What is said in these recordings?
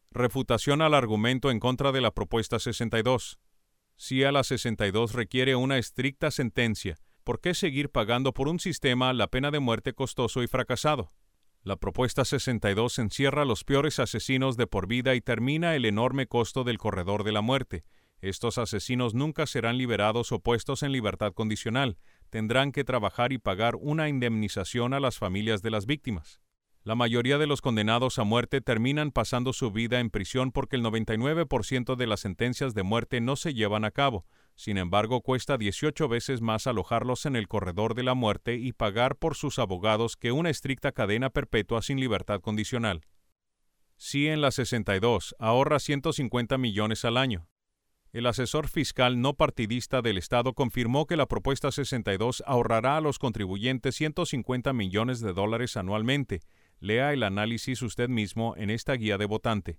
Refutación al argumento en contra de la propuesta 62. Si a la 62 requiere una estricta sentencia, ¿por qué seguir pagando por un sistema la pena de muerte costoso y fracasado? La propuesta 62 encierra a los peores asesinos de por vida y termina el enorme costo del corredor de la muerte. Estos asesinos nunca serán liberados o puestos en libertad condicional. Tendrán que trabajar y pagar una indemnización a las familias de las víctimas. La mayoría de los condenados a muerte terminan pasando su vida en prisión porque el 99% de las sentencias de muerte no se llevan a cabo. Sin embargo, cuesta 18 veces más alojarlos en el corredor de la muerte y pagar por sus abogados que una estricta cadena perpetua sin libertad condicional. Sí, en la 62 ahorra 150 millones al año. El asesor fiscal no partidista del Estado confirmó que la propuesta 62 ahorrará a los contribuyentes 150 millones de dólares anualmente. Lea el análisis usted mismo en esta guía de votante.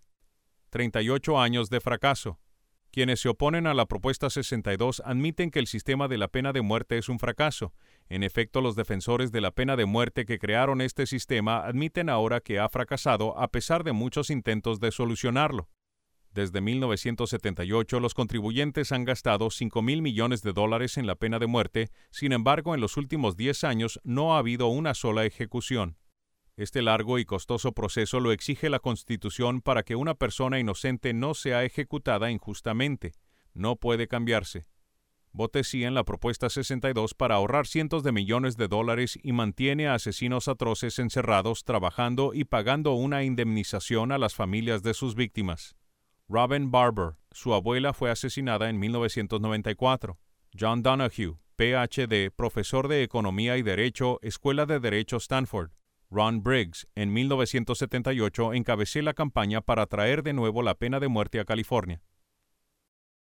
38 años de fracaso. Quienes se oponen a la propuesta 62 admiten que el sistema de la pena de muerte es un fracaso. En efecto, los defensores de la pena de muerte que crearon este sistema admiten ahora que ha fracasado a pesar de muchos intentos de solucionarlo. Desde 1978, los contribuyentes han gastado $5,000 millones en la pena de muerte. Sin embargo, en los últimos 10 años no ha habido una sola ejecución. Este largo y costoso proceso lo exige la Constitución para que una persona inocente no sea ejecutada injustamente. No puede cambiarse. Vote sí en la propuesta 62 para ahorrar cientos de millones de dólares y mantiene a asesinos atroces encerrados, trabajando y pagando una indemnización a las familias de sus víctimas. Robin Barber, su abuela fue asesinada en 1994. John Donahue, Ph.D., profesor de Economía y Derecho, Escuela de Derecho Stanford. Ron Briggs, en 1978, encabezó la campaña para traer de nuevo la pena de muerte a California.